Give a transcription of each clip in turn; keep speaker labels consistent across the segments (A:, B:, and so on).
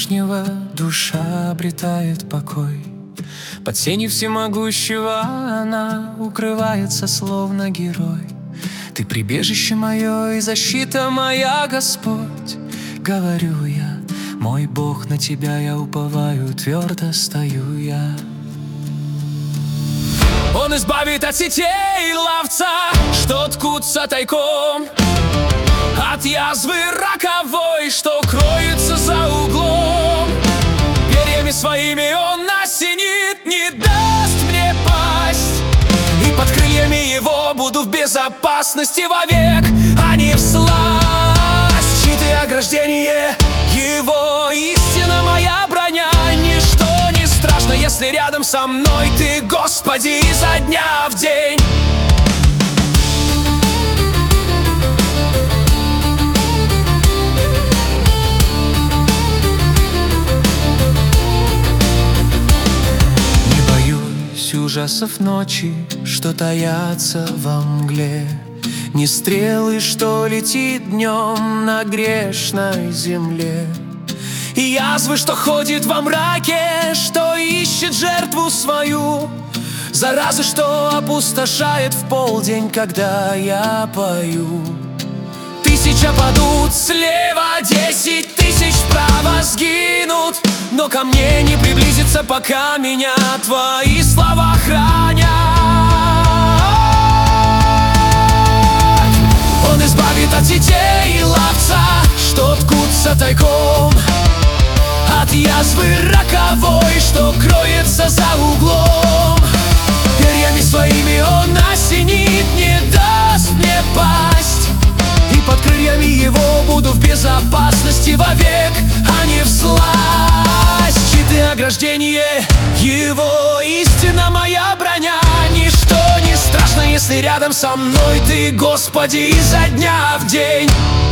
A: Всевышнего душа обретает покой. Под сенью всемогущего она укрывается, словно герой. Ты прибежище мое и защита моя, Господь. Говорю я, мой Бог, на Тебя я уповаю, твердо стою я. Он избавит от сетей ловца, что ткутся тайком, от язвы роковой, что кроется за углом. Перьями своими Он осенит, не даст мне пасть, и под крыльями Его буду в безопасности вовек, а не всласть. Щит и ограждение Его, истина моя броня. Ничто не страшно, если рядом со мной Ты, Господи, изо дня в день. Ужасов ночи, что таятся во мгле, ни стрелы, что летит днем на грешной земле, и язвы, что ходит во мраке, что ищет жертву свою, заразы, что опустошает в полдень, когда я пою. 1000 падут слева, 10 000 справа сгинут, но ко мне не приблизится, пока меня Твои слова хранят. Он избавит от сетей ловца, что ткутся тайком, от язвы роковой, что кроется за углом. Перьями своими Он осенит, не даст мне пасть, и под крыльями Его буду в безопасности вовек, а не всласть. Щит и ограждение Его, истина моя броня. Ничто не страшно, если рядом со мной Ты, Господи, изо дня в день.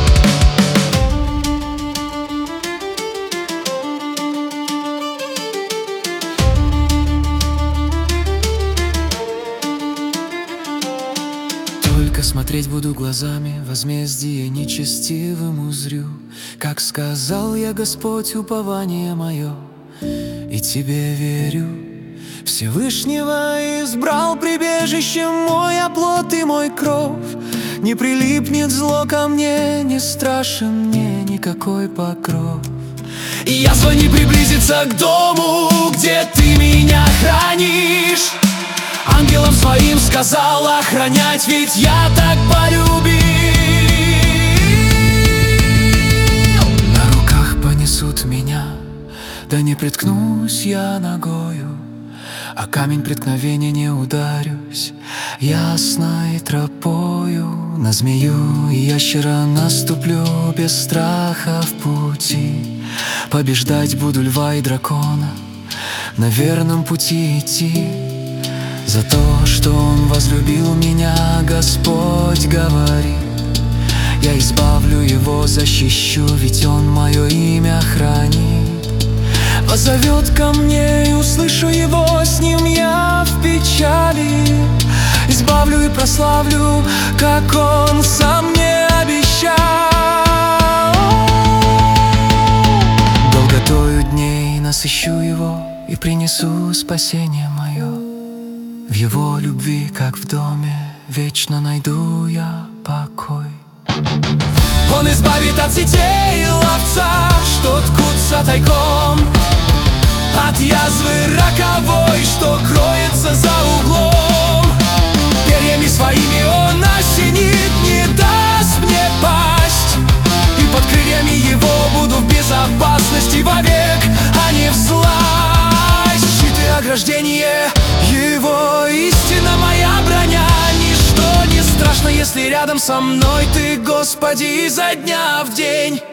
A: Смотреть буду глазами, возмездие нечестивым узрю. Как сказал я, Господь, упование мое, и Тебе верю. Всевышнего избрал прибежищем мой оплот и мой кров. Не прилипнет зло ко мне, не страшен мне никакой покров. И язва не приблизится к дому, где Ты меня хранишь. Ангелам своим сказал охранять, ведь я так полюбил. На руках понесут меня, да не приткнусь я ногою, а камень преткновения не ударюсь. Ясной тропою на змею и ящера наступлю, без страха в пути. Побеждать буду льва и дракона, на верном пути идти. За то, что Он возлюбил меня, Господь говорит, я избавлю его, защищу, ведь Он мое имя хранит. Позовет ко мне и услышу его, с ним я в печали. Избавлю и прославлю, как Он сам мне обещал. Долготою дней насыщу его и принесу спасение мое. В Его любви, как в доме, вечно найду я покой. Он избавит от сетей ловца, что ткутся тайком, от язвы роковой, что кроется за углом. Перьями своими Он осенит, не даст мне пасть, и под крыльями Его буду в безопасности вовек, а не всласть. Щит и ограждение Его, истина моя броня. Ничто не страшно, если рядом со мной Ты, Господи, изо дня в день.